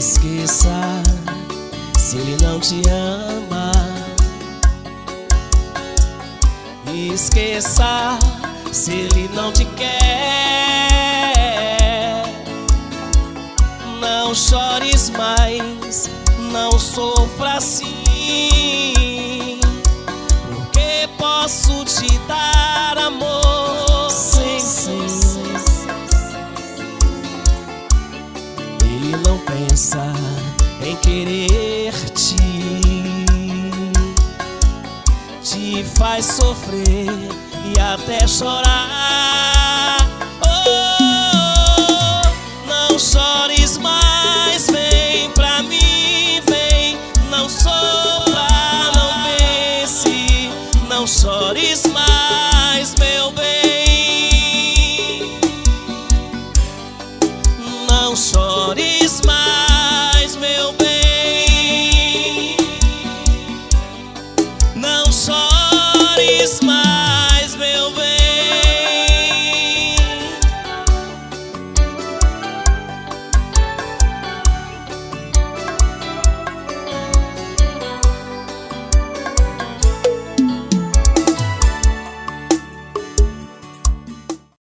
Esqueça se ele não te ama. Esqueça se ele não te quer. Não chores mais, não sofra assim, porque posso te dar amor sem fim. Ele não pensa em querer-te, te faz sofrer e até chorar.